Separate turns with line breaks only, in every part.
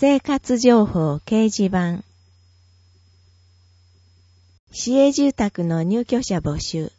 生活情報掲示板。市営住宅の入居者募集。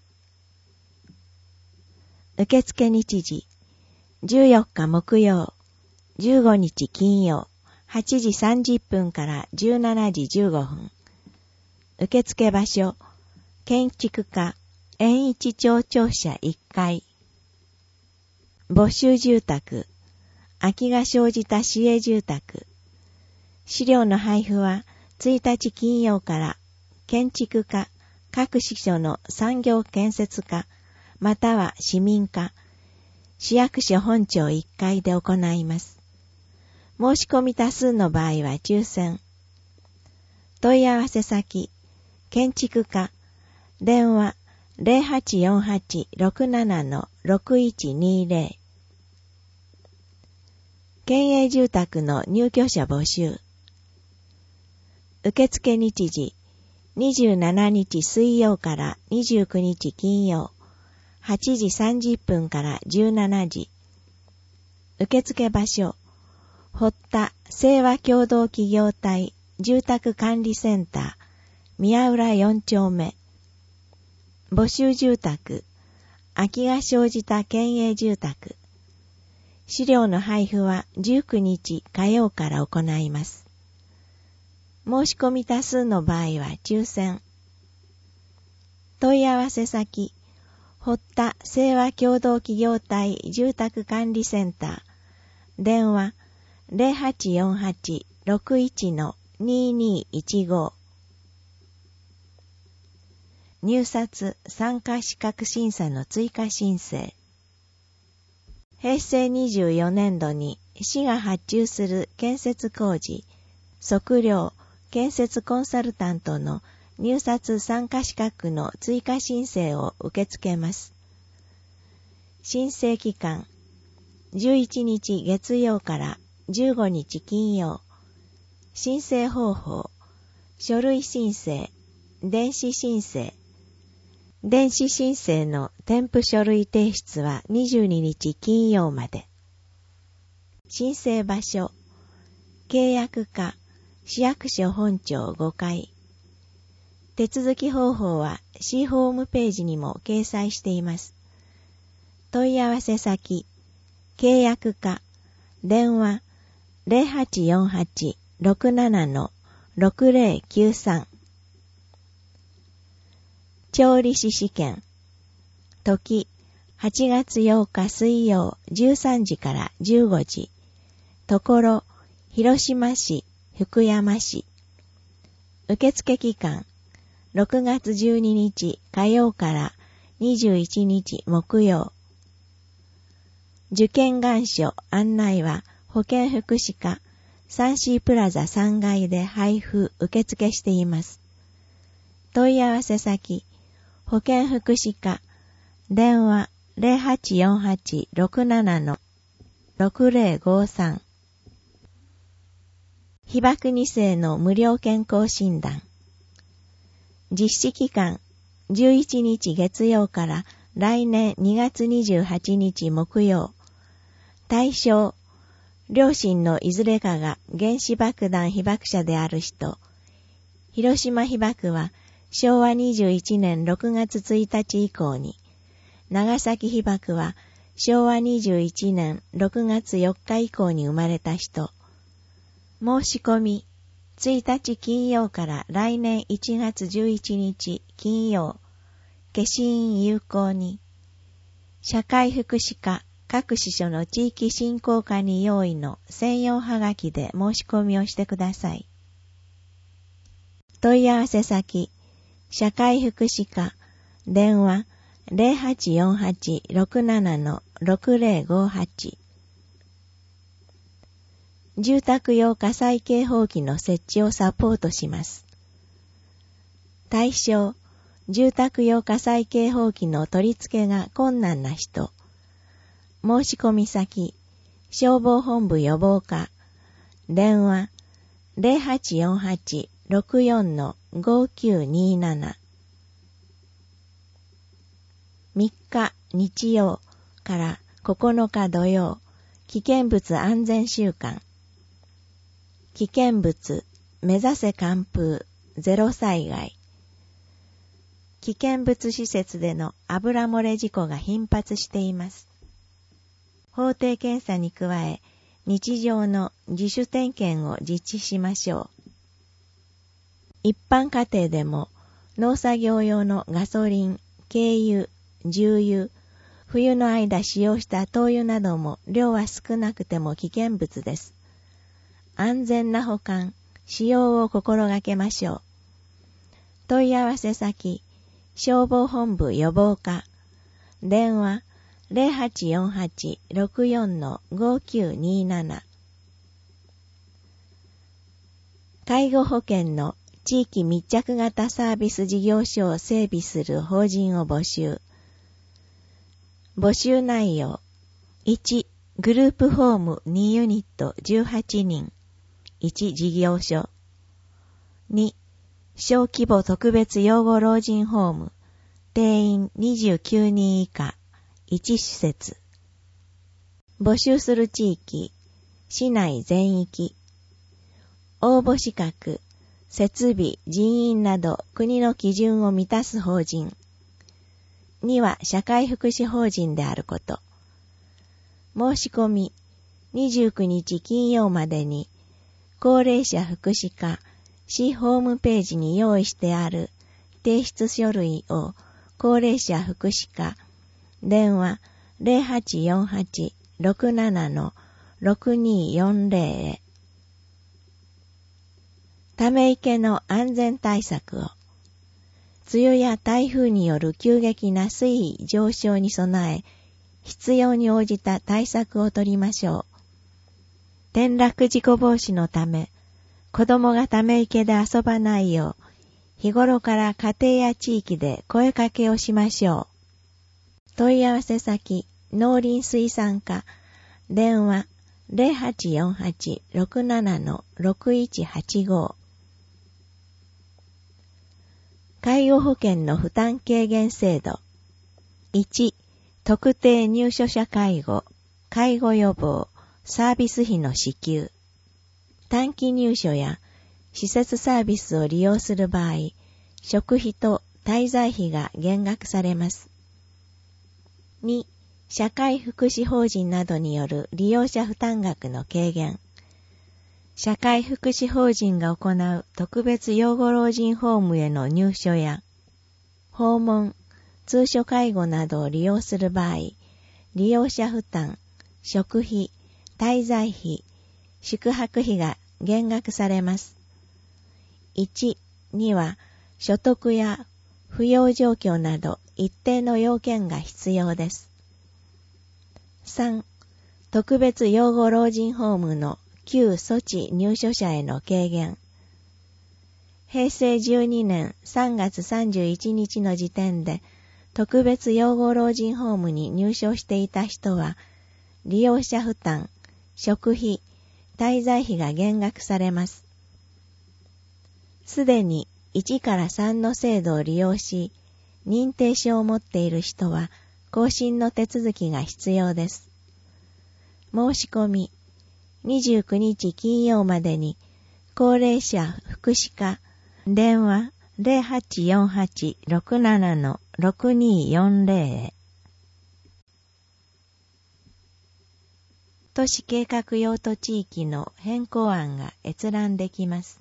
受付日時。14日木曜、15日金曜、8時30分から17時15分。受付場所。建築課、円一町庁舎1階。募集住宅。空きが生じた市営住宅。資料の配布は1日金曜から建築課、各支所の産業建設課、または市民課、市役所本庁1階で行います。申し込み多数の場合は抽選。問い合わせ先、建築課、電話 0848-67-6120。県営住宅の入居者募集。受付日時、27日水曜から29日金曜、8時30分から17時。受付場所、堀田清和共同企業体住宅管理センター、宮浦4丁目。募集住宅、空きが生じた県営住宅。資料の配布は19日火曜から行います。申し込み多数の場合は抽選。問い合わせ先、堀田清和共同企業体住宅管理センター、電話 0848-61-2215。入札参加資格審査の追加申請。平成24年度に市が発注する建設工事、測量、建設コンサルタントの入札参加資格の追加申請を受け付けます。申請期間、11日月曜から15日金曜。申請方法、書類申請、電子申請。電子申請の添付書類提出は22日金曜まで。申請場所、契約課、市役所本庁5階。手続き方法は市ホームページにも掲載しています。問い合わせ先、契約課、電話 0848-67-6093。調理師試験。時、8月8日水曜13時から15時。ところ、広島市、福山市。受付期間、6月12日火曜から21日木曜。受験願書案内は保健福祉課、3C プラザ3階で配布受付しています。問い合わせ先、保健福祉課、電話 0848-67-6053。被爆2世の無料健康診断。実施期間、11日月曜から来年2月28日木曜。対象、両親のいずれかが原子爆弾被爆者である人。広島被爆は昭和21年6月1日以降に、長崎被爆は昭和21年6月4日以降に生まれた人。申し込み、1日金曜から来年1月11日金曜、消印有効に、社会福祉課各支所の地域振興課に用意の専用はがきで申し込みをしてください。問い合わせ先、社会福祉課、電話 0848-67-6058。住宅用火災警報器の設置をサポートします。対象、住宅用火災警報器の取り付けが困難な人。申し込み先、消防本部予防課、電話 0848-64-5927。3日日曜から9日土曜、危険物安全週間。 危険物、目指せ完封、ゼロ災害。危険物施設での油漏れ事故が頻発しています。法定検査に加え、日常の自主点検を実施しましょう。一般家庭でも農作業用のガソリン、軽油、重油、冬の間使用した灯油なども量は少なくても危険物です。安全な保管、使用を心がけましょう。問い合わせ先、消防本部予防課、電話 0848-64-5927。介護保険の地域密着型サービス事業所を整備する法人を募集。募集内容。1、グループホーム2ユニット18人。1事業所。2、小規模特別養護老人ホーム。定員29人以下。1施設。募集する地域。市内全域。応募資格。設備、人員など国の基準を満たす法人。2は社会福祉法人であること。申し込み、29日金曜までに、高齢者福祉課、市ホームページに用意してある提出書類を高齢者福祉課、電話 0848-67-6240 へ。ため池の安全対策を。梅雨や台風による急激な水位上昇に備え、必要に応じた対策を取りましょう。転落事故防止のため、子供がため池で遊ばないよう、日頃から家庭や地域で声かけをしましょう。問い合わせ先、農林水産課、電話 0848-67-6185。介護保険の負担軽減制度。1、特定入所者介護、介護予防、サービス費の支給。短期入所や施設サービスを利用する場合、食費と滞在費が減額されます。2、社会福祉法人などによる利用者負担額の軽減。社会福祉法人が行う特別養護老人ホームへの入所や、訪問、通所介護などを利用する場合、利用者負担、食費、滞在費、宿泊費が減額されます。1、2は、所得や扶養状況など一定の要件が必要です。3、特別養護老人ホームの旧措置入所者への軽減。平成12年3月31日の時点で、特別養護老人ホームに入所していた人は、利用者負担、食費、滞在費が減額されます。すでに1から3の制度を利用し、認定証を持っている人は、更新の手続きが必要です。申し込み、29日金曜までに、高齢者福祉課、電話 0848-67-6240 へ。都市計画用途地域の変更案が閲覧できます。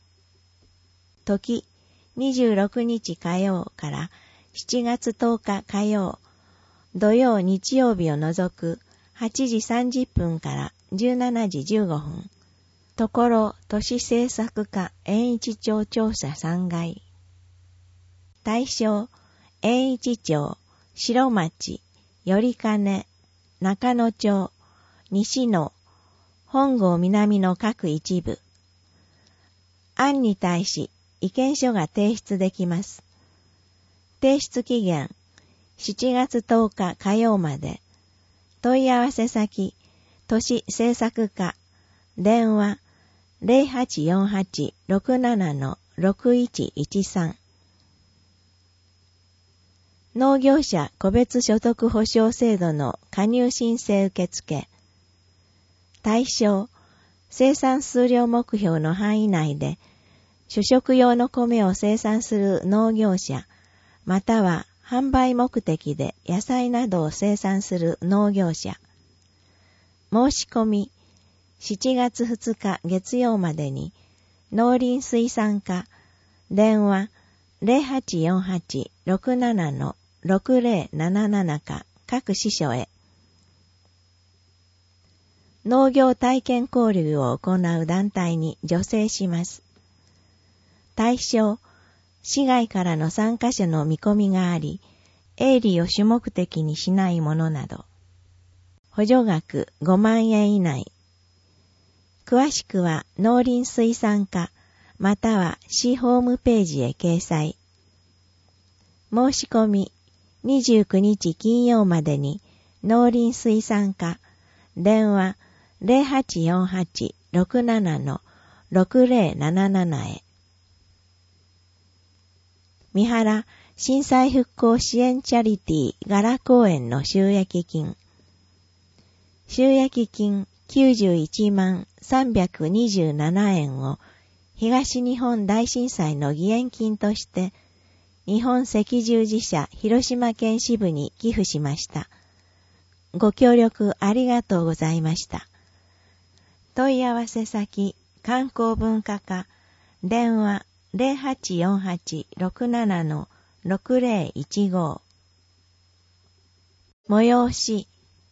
時、26日火曜から7月10日火曜、土曜日曜日を除く8時30分から17時15分。ところ都市政策課延一町調査3階。対象、延一町、白町、頼金、中野町、西野、本郷南の各一部。案に対し意見書が提出できます。提出期限、7月10日火曜まで。問い合わせ先、都市政策課、電話0848-67-6113。農業者個別所得保障制度の加入申請受付。対象、 生産数量目標の範囲内で、主食用の米を生産する農業者、または販売目的で野菜などを生産する農業者。申し込み、7月2日月曜までに、農林水産課、電話 0848-67-6077 か各支所へ。農業体験交流を行う団体に助成します。対象、市外からの参加者の見込みがあり、営利を主目的にしないものなど。補助額5万円以内。詳しくは農林水産課または市ホームページへ掲載。申し込み29日金曜までに農林水産課電話 0848-67-6077 へ。三原震災復興支援チャリティー柄公園の収益金。収益金91万327円を東日本大震災の義援金として日本赤十字社広島県支部に寄付しました。ご協力ありがとうございました。問い合わせ先観光文化課電話 0848-67-6015 催し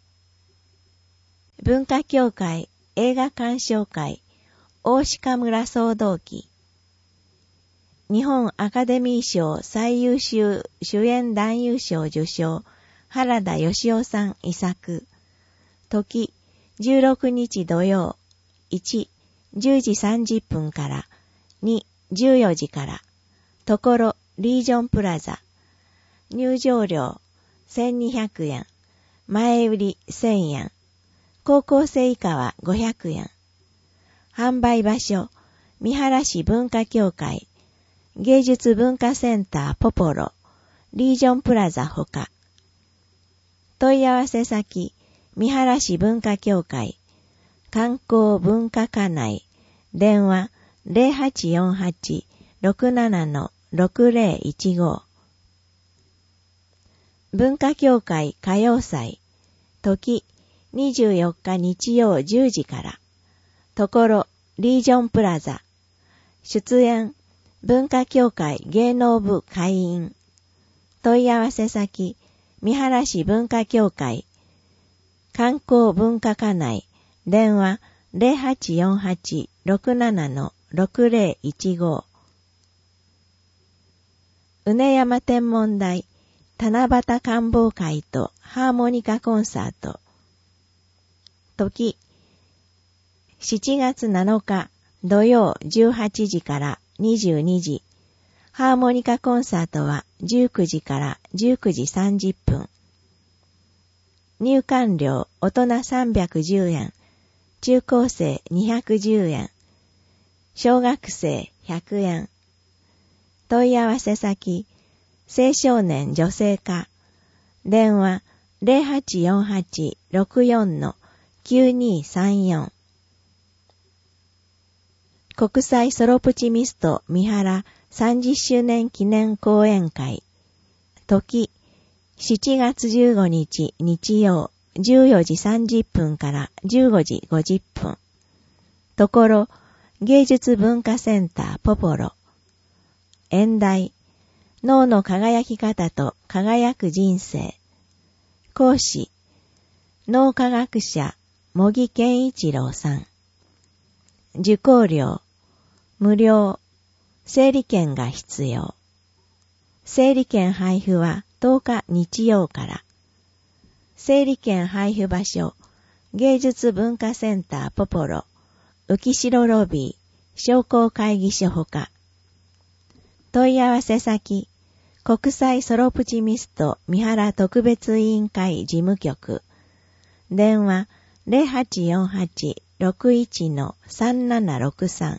文化協会映画鑑賞会大鹿村騒動記日本アカデミー賞最優秀主演男優賞受賞原田義夫さん遺作時16日土曜1、10時30分から2、14時からところリージョンプラザ入場料1200円前売り1000円高校生以下は500円販売場所三原市文化協会芸術文化センターポポロリージョンプラザほか問い合わせ先三原市文化協会観光文化課内電話 0848-67-6015 文化協会歌謡祭時24日日曜10時からところリージョンプラザ出演文化協会芸能部会員問い合わせ先三原市文化協会観光文化課内電話 0848-67-6015 うね山天文台七夕観望会とハーモニカコンサート時7月7日土曜18時から22時ハーモニカコンサートは19時から19時30分入館料大人310円中高生210円小学生100円問い合わせ先青少年女性課電話 0848-64-9234 国際ソロプチミスト三原30周年記念講演会時7月15日日曜14時30分から15時50分ところ芸術文化センターポポロ演題脳の輝き方と輝く人生講師脳科学者茂木健一郎さん受講料無料整理券が必要整理券配布は10日日曜から整理券配布場所芸術文化センターポポロ浮城ロビー商工会議所ほか問い合わせ先国際ソロプチミスト三原特別委員会事務局電話 0848-61-3763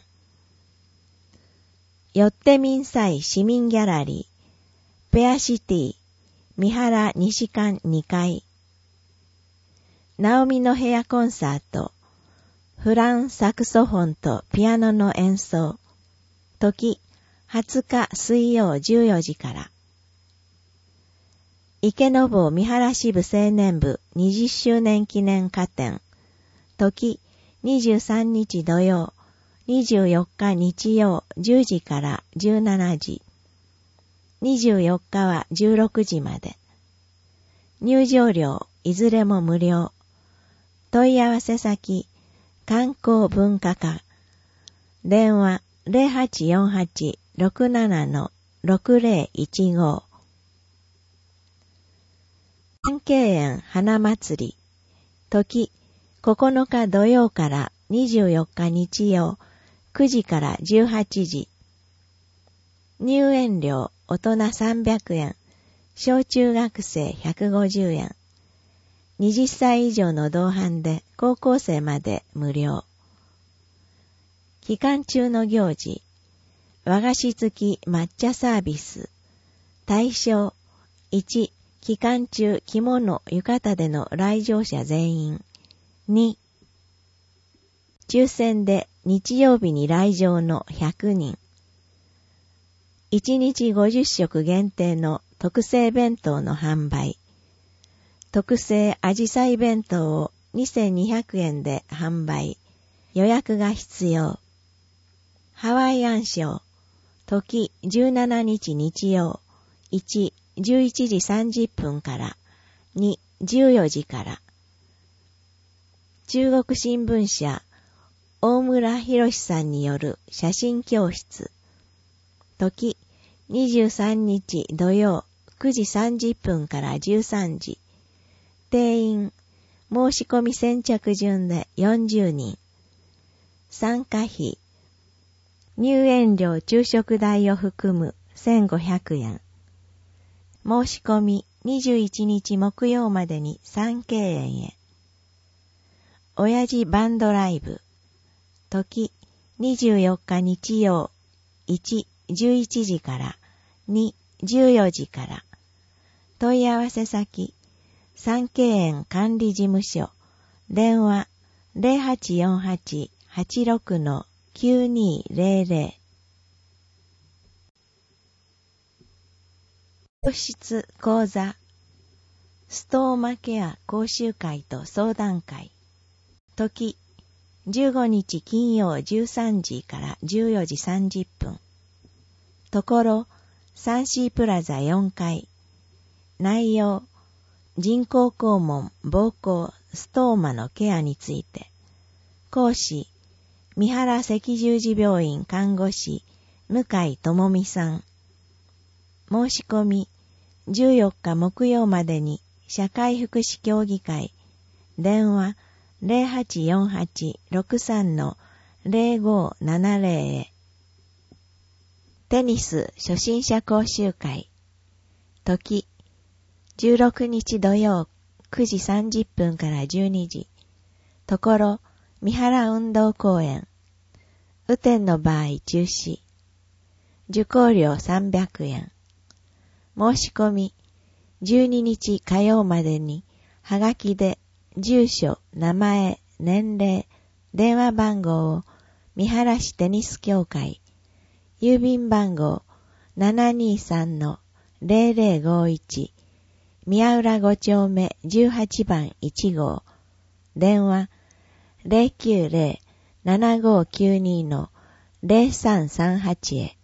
よって民祭市民ギャラリーペアシティ三原西館2階ナオミの部屋コンサートフランサクソフォンとピアノの演奏。時、20日水曜14時から。池坊三原支部青年部20周年記念歌典。時、23日土曜、24日日曜10時から17時。24日は16時まで。入場料いずれも無料。問い合わせ先、観光文化課。電話 0848-67-6015。三溪園花祭り。時、9日土曜から24日日曜、9時から18時。入園料大人300円、小中学生150円。20歳以上の同伴で高校生まで無料。期間中の行事、和菓子付き抹茶サービス。対象、1、期間中着物浴衣での来場者全員。2、抽選で日曜日に来場の100人。1日50食限定の特製弁当の販売。特製アジサイ弁当を2200円で販売。予約が必要。ハワイアンショー。時17日日曜。1、11時30分から。2、14時から。中国新聞社、大村博さんによる写真教室。時23日土曜9時30分から13時。定員、申し込み先着順で40人。参加費、入園料昼食代を含む1500円。申し込み21日木曜までに三溪園へ。親父バンドライブ。時24日日曜。1、11時から。2、14時から。問い合わせ先、三溪園管理事務所。電話0848-86-9200。教室講座、ストーマケア講習会と相談会。時、15日金曜13時から14時30分。ところ、3C プラザ4階。内容、人工肛門、膀胱、ストーマのケアについて。講師、三原赤十字病院看護師、向井智美さん。申し込み、14日木曜までに社会福祉協議会。電話、0848-63-0570 へ。テニス初心者講習会。時、16日土曜9時30分から12時。ところ、三原運動公園。雨天の場合中止。受講料300円。申し込み、12日火曜までに、はがきで、住所、名前、年齢、電話番号を、三原市テニス協会、郵便番号 723-0051、宮浦5丁目18番1号、電話 090-7592-0338 へ。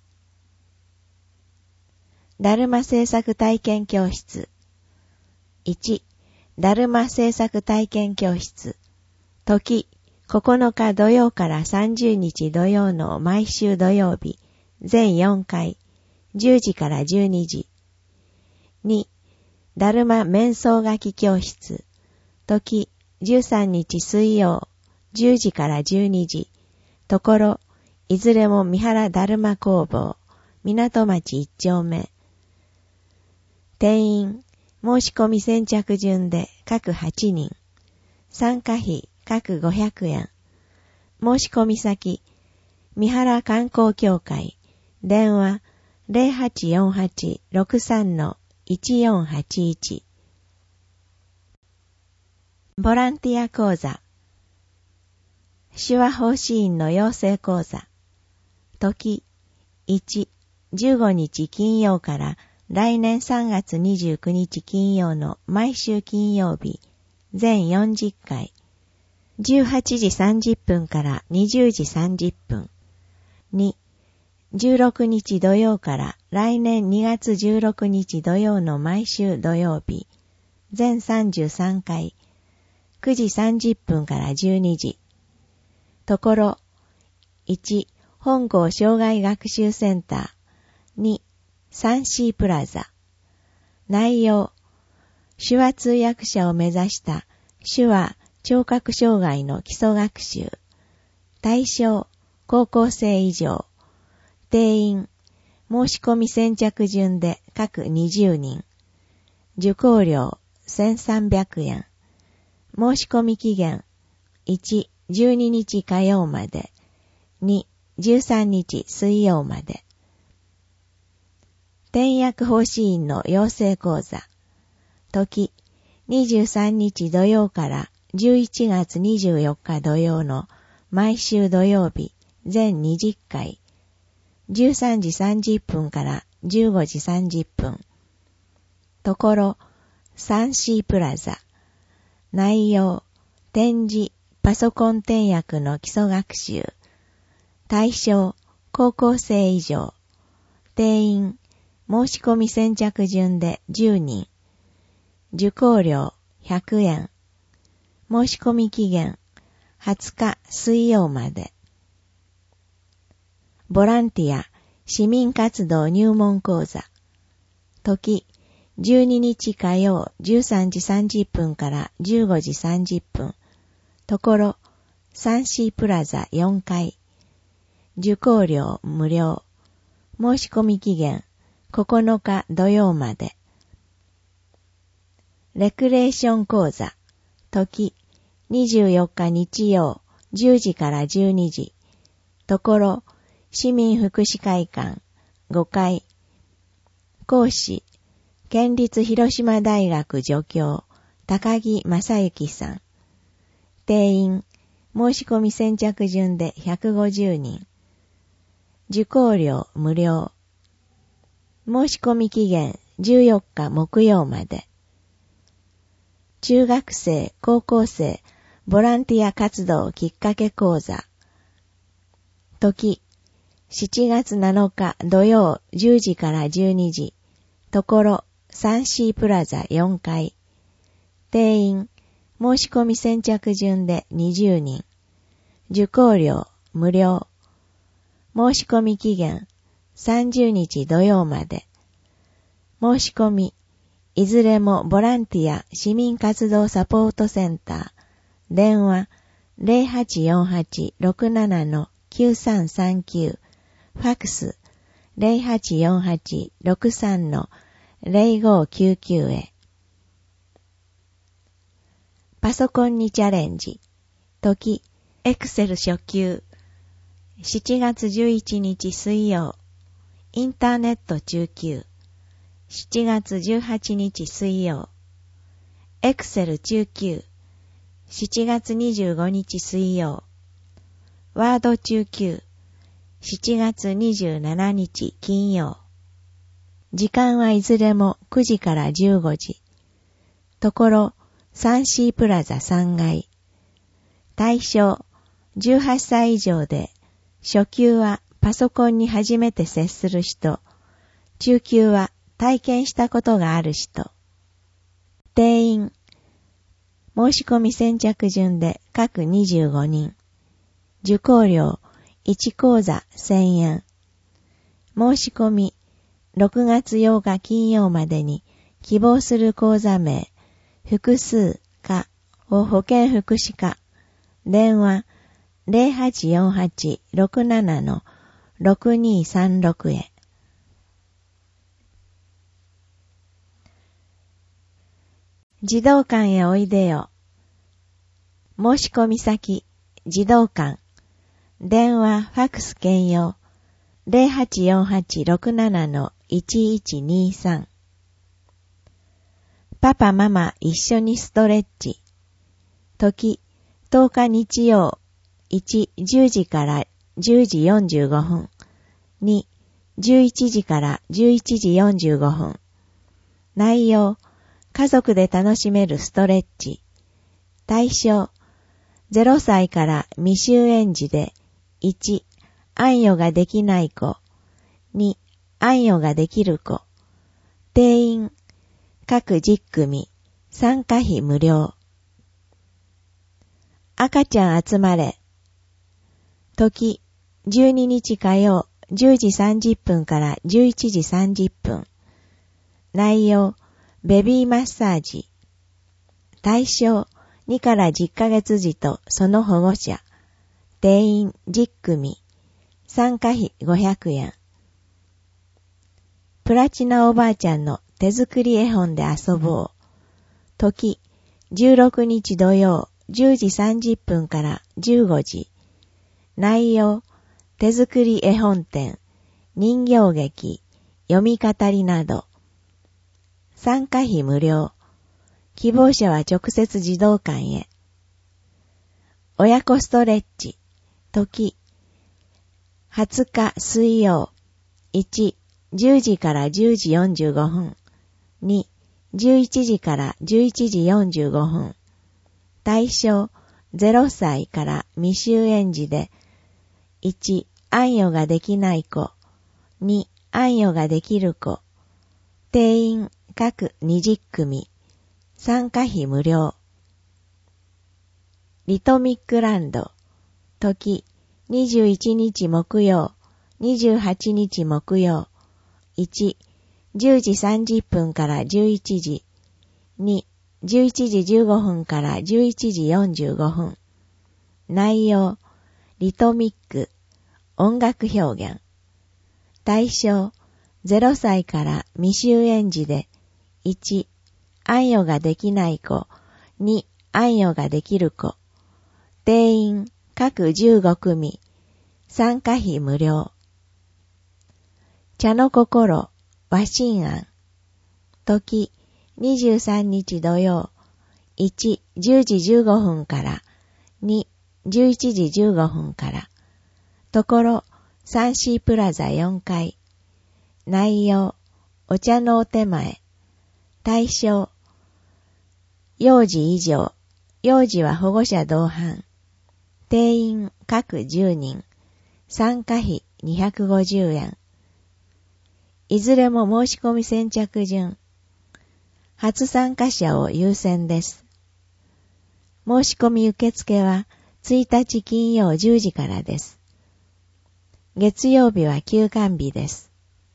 だるま製作体験教室。1、だるま製作体験教室。時、9日土曜から30日土曜の毎週土曜日、全4回、10時から12時。2、だるま面相書き教室。時、13日水曜、10時から12時。ところ、いずれも三原だるま工房、港町1丁目。定員、申し込み先着順で各8人。参加費各500円。申し込み先、三原観光協会。電話0848-63-1481。ボランティア講座。 手話奉仕員の養成講座。時1、15日金曜から来年3月29日金曜の毎週金曜日、全40回。18時30分から20時30分。2、16日土曜から来年2月16日土曜の毎週土曜日、全33回。9時30分から12時。ところ、1、本郷障害学習センター。2、3C プラザ。内容、手話通訳者を目指した手話聴覚障害の基礎学習。対象、高校生以上。定員、申し込み先着順で各20人。受講料、1300円。申し込み期限、1、12日火曜まで。2、13日水曜まで。転訳奉仕員の養成講座。時、23日土曜から11月24日土曜の毎週土曜日、全20回。13時30分から15時30分。ところ、3C プラザ。内容、展示、パソコン転訳の基礎学習。対象、高校生以上。定員、申し込み先着順で10人。受講料100円。申し込み期限20日水曜まで。ボランティア、市民活動入門講座。時、12日火曜13時30分から15時30分。ところ、3C プラザ4階。受講料無料。申し込み期限9日土曜まで。レクレーション講座。時、24日日曜10時から12時。ところ、市民福祉会館5階。講師、県立広島大学助教、高木正幸さん。定員、申し込み先着順で150人。受講料無料。申し込み期限14日木曜まで。中学生、高校生、ボランティア活動きっかけ講座。時、7月7日土曜10時から12時。ところ、3C プラザ4階。定員、申し込み先着順で20人。受講料無料。申し込み期限30日土曜まで。申し込み、いずれもボランティア市民活動サポートセンター。電話 0848-67-9339。ファクス 0848-63-0599 へ。パソコンにチャレンジ。時、エクセル初級。7月11日水曜。インターネット中級。7月18日水曜。エクセル中級。7月25日水曜。ワード中級。7月27日金曜。時間はいずれも9時から15時。ところ、3C プラザ3階。対象、18歳以上で、初級はパソコンに初めて接する人。中級は体験したことがある人。定員、申し込み先着順で各25人。受講料1講座1000円。申し込み6月8日金曜までに希望する講座名、複数科を保健福祉課。電話 0848-67-6236 へ。児童館へおいでよ。申し込み先、児童館。電話、ファクス兼用。0848-67-1123。パパママ一緒にストレッチ。時、10日日曜 1、10時から10時45分。2、11時から11時45分。内容、家族で楽しめるストレッチ。対象、0歳から未就園児で、1、安養ができない子。2、安養ができる子。定員、各10組、参加費無料。赤ちゃん集まれ。時、12日火曜、10時30分から11時30分。内容、ベビーマッサージ。対象、2から10ヶ月児とその保護者。定員10組。参加費500円。プラチナおばあちゃんの手作り絵本で遊ぼう。時、16日土曜、10時30分から15時。内容、手作り絵本展、人形劇、読み語りなど。参加費無料。希望者は直接児童館へ。親子ストレッチ。時。20日水曜。1、10時から10時45分。2、11時から11時45分。対象、0歳から未就園児で、1、安養ができない子。2、安養ができる子。定員、各20組。参加費無料。リトミックランド。時、21日木曜、28日木曜。1、10時30分から11時。2、11時15分から11時45分。内容、リトミック、音楽表現。対象、0歳から未就園児で、1、安養ができない子、2、安養ができる子。定員、各15組。参加費無料。茶の心、和心庵。時、23日土曜。1、10時15分から。2、11時15分から。ところ、3C プラザ4階。内容、お茶のお手前。対象、幼児以上。幼児は保護者同伴。定員各10人。参加費250円。いずれも申し込み先着順。初参加者を優先です。申し込み受付は1日金曜10時からです。月曜日は休館日です。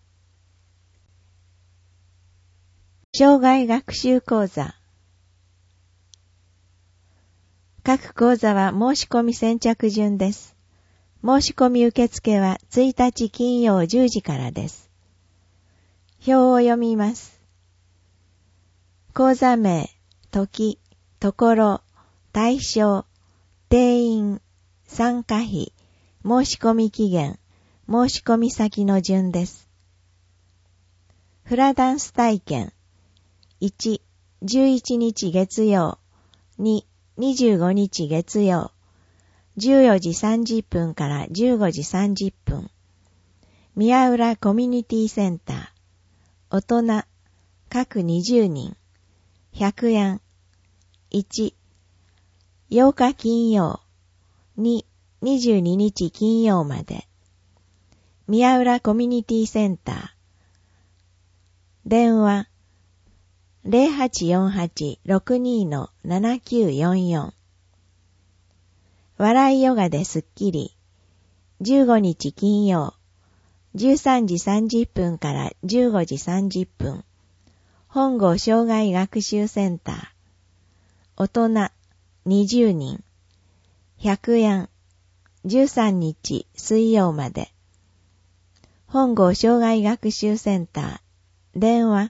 生涯学習講座。各講座は申し込み先着順です。申し込み受付は1日金曜10時からです。表を読みます。講座名、時、ところ、対象、定員、参加費、申し込み期限、申し込み先の順です。フラダンス体験。1、11日月曜。2、25日月曜。14時30分から15時30分。宮浦コミュニティセンター。大人、各20人。100円。1、8日金曜。2、22日金曜まで。宮浦コミュニティセンター。電話、0848-62-7944。笑いヨガですっきり。15日金曜。13時30分から15時30分。本郷障害学習センター。大人20人。100円。13日水曜まで。本郷障害学習センター。電話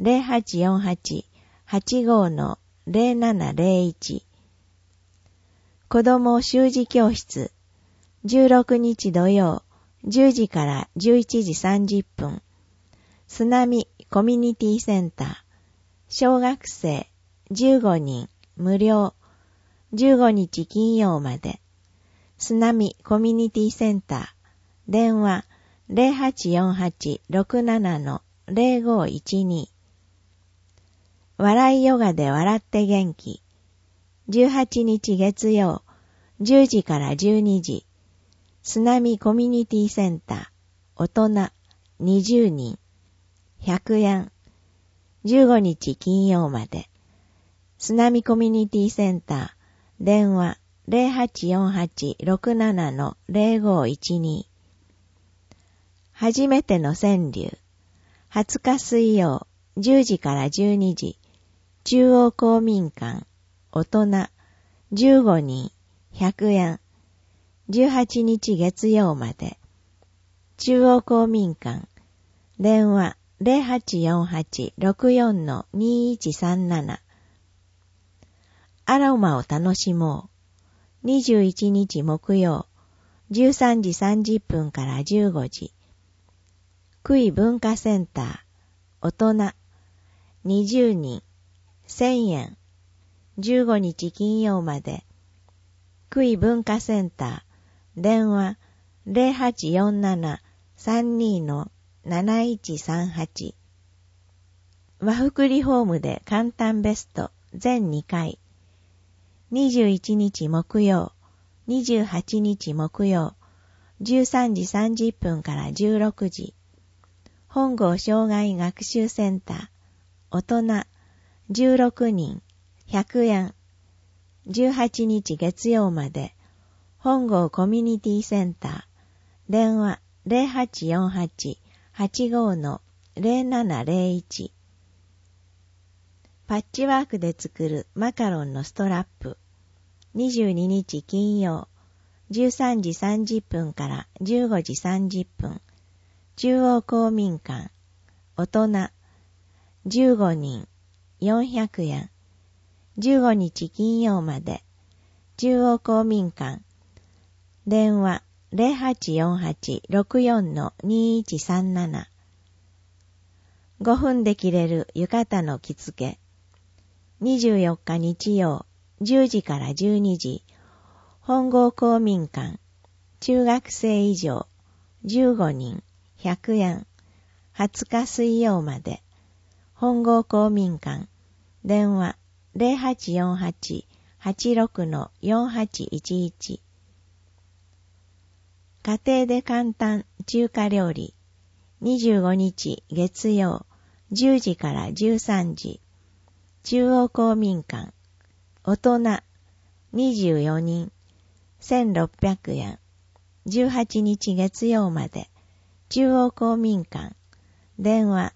0848-85-0701。子供習字教室。16日土曜。10時から11時30分。すなみコミュニティセンター。小学生15人無料。15日金曜まで。 すなみコミュニティセンター、電話 0848-67-0512。笑いヨガで笑って元気。18日月曜、10時から12時。すなみコミュニティセンター、大人20人、100円。15日金曜まで。すなみコミュニティセンター、電話 0848-67-0512。初めての川柳。20日水曜、10時から12時。中央公民館、大人15人、100円。18日月曜まで。中央公民館、電話 0848-64-2137。アロマを楽しもう。21日木曜、13時30分から15時。クイ文化センター、大人20人、1000円。15日金曜まで。クイ文化センター、電話 0847-32-7138。和服リフォームで簡単ベスト全2回。21日木曜、28日木曜、13時30分から16時。本郷障害学習センター、大人16人、100円。18日月曜まで。本郷コミュニティセンター、電話 0848-85-0701。パッチワークで作るマカロンのストラップ。22日金曜、13時30分から15時30分。中央公民館、大人15人、400円。15日金曜まで。中央公民館、電話 0848-64-2137。5分で着れる浴衣の着付け。24日日曜、10時から12時。本郷公民館、中学生以上、15人、100円。20日水曜まで。本郷公民館、電話 0848-86-4811。家庭で簡単中華料理。25日月曜、10時から13時。中央公民館、大人24人、1600円。18日月曜まで。中央公民館、電話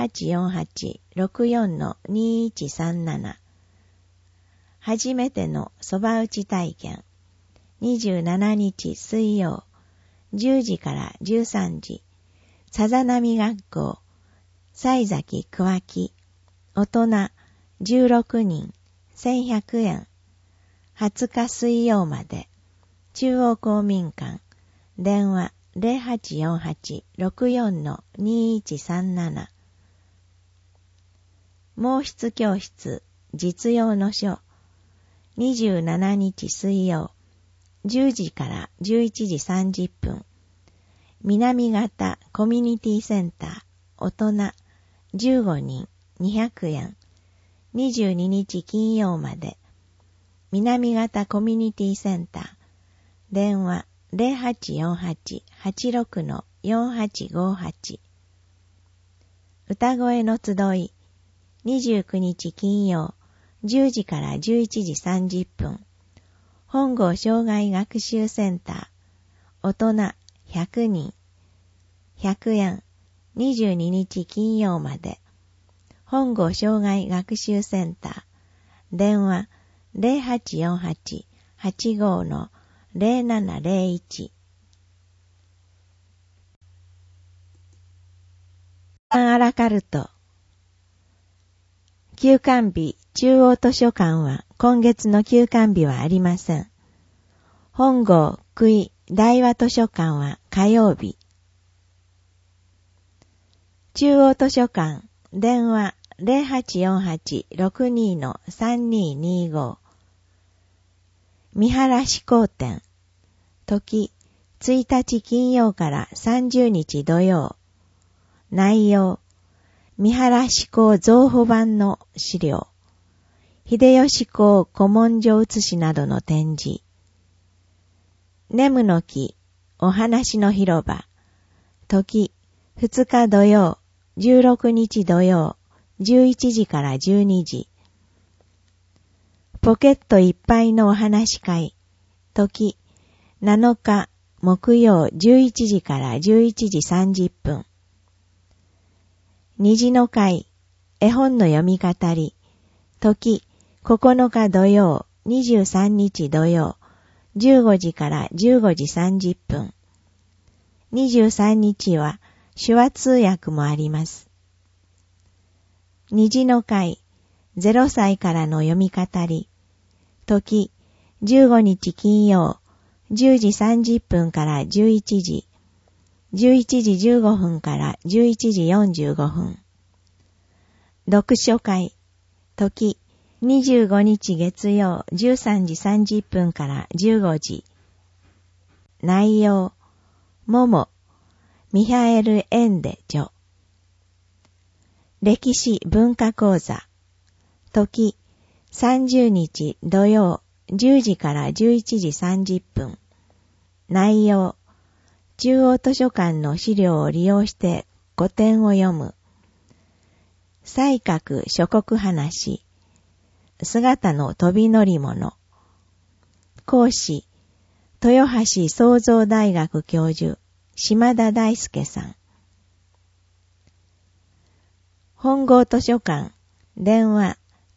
0848-64-2137。初めての蕎麦打ち体験。27日水曜、10時から13時。さざ波学校、西崎桑木、大人16人、1100円。20日水曜まで。中央公民館、電話 0848-64-2137。毛筆教室、実用の書。27日水曜、10時から11時30分。南方コミュニティセンター、大人15人、200円。22日金曜まで。南方コミュニティセンター、電話 0848-86-4858。歌声の集い。29日金曜、10時から11時30分。本郷障害学習センター、大人100人、100円。22日金曜まで。本郷障害学習センター、電話 0848-85-0701。アラカルト。休館日、中央図書館は今月の休館日はありません。本郷久井大和図書館は火曜日。中央図書館、電話 0848-62-3225。三原始皇店、 時、1日金曜から30日土曜。内容、三原志功増補版の資料。秀吉公古文書写しなどの展示。ネムの木、お話の広場。時、2日土曜、16日土曜、11時から12時。ポケットいっぱいのお話会。時、7日、木曜11時から11時30分。虹の会、絵本の読み語り。時、9日土曜、23日土曜、15時から15時30分。23日は手話通訳もあります。虹の会、0歳からの読み語り。時、15日金曜、10時30分から11時、11時15分から11時45分。読書会、時、25日月曜13時30分から15時。内容、モモ、ミハエル・エンデ著。歴史文化講座。時、30日土曜10時から11時30分。内容、中央図書館の資料を利用して古典を読む。西郭諸国話。姿の飛び乗り物。講師、豊橋創造大学教授、島田大輔さん。本郷図書館、電話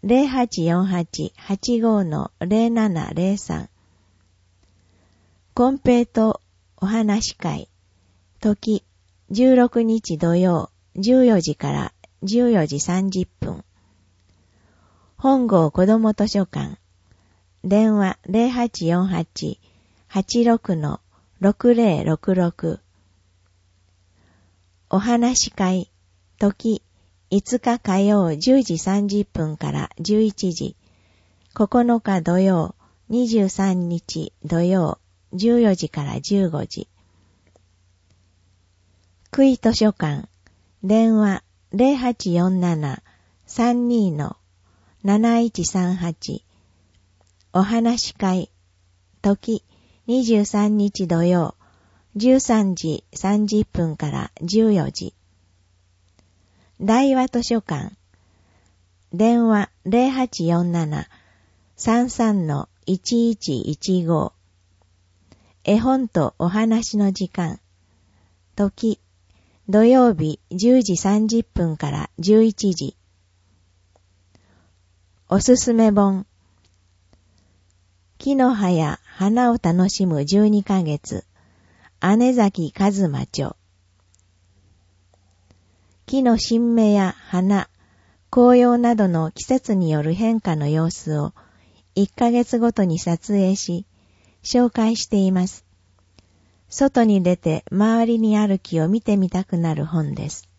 0848-85-0703。金平とお話会、時、16日土曜、14時から14時30分。本郷子ども図書館、電話 0848-86-6066。お話会、時、5日火曜10時30分から11時、9日土曜、23日土曜、14時から15時。区井図書館、電話 0847-32-7138。お話会、時、23日土曜、13時30分から14時。大和図書館、電話 0847-33-1115。絵本とお話の時間、時、土曜日10時30分から11時。おすすめ本、木の葉や花を楽しむ12ヶ月、姉崎一馬著。木の新芽や花、紅葉などの季節による変化の様子を1ヶ月ごとに撮影し、紹介しています。外に出て周りにある木を見てみたくなる本です。